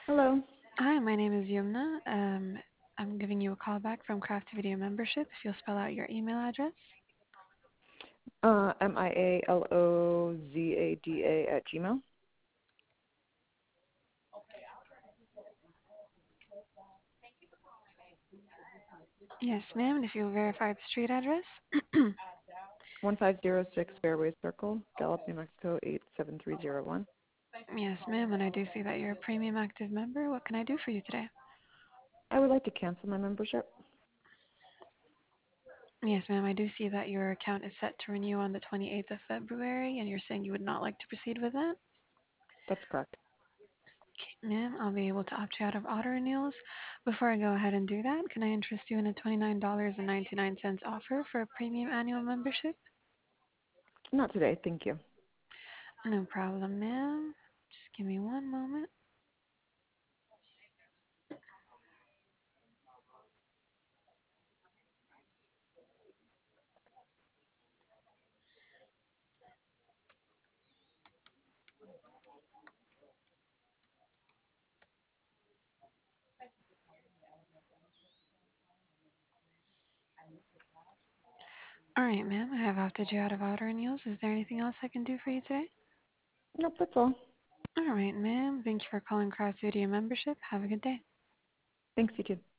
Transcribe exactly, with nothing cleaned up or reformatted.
Hello. Hi, my name is Yumna. Um, I'm giving you a call back from Craft Video Membership. If you'll spell out your email address. Uh, M I A L O Z A D A at Gmail. Yes, ma'am. And if you'll verify the street address. one five zero six Fairway Circle, Gallup, New Mexico eight seven three zero one. Yes, ma'am. And I do see that you're a premium active member. What can I do for you today? I would like to cancel my membership. Yes, ma'am. I do see that your account is set to renew on the twenty-eighth of February, and you're saying you would not like to proceed with that? That's correct. Okay, ma'am. I'll be able to opt you out of auto renewals. Before I go ahead and do that, can I interest you in a twenty-nine dollars and ninety-nine cents offer for a premium annual membership? Not today, thank you. No problem, ma'am. Just give me one moment. All right, ma'am. I have opted you out of auto renewals. Is there anything else I can do for you today? Nope, that's all. All right, ma'am. Thank you for calling Cross Video Membership. Have a good day. Thanks, you too.